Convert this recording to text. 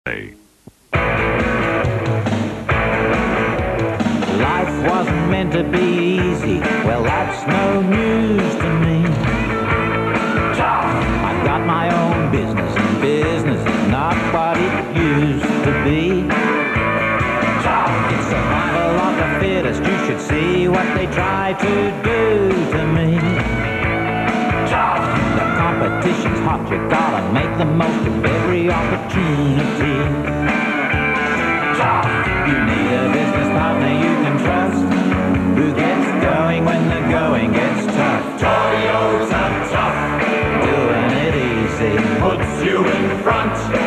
Life wasn't meant to be easy, well that's no news to me. I've got my own business, and business is not what it used to be. It's survival of the fittest, you should see what they try to do to me. The competition's hot, you gotta make the most of every opportunity. You need a business partner you can trust, who gets going when the going gets tough. Toyota Tough, Doing it easy puts you in front.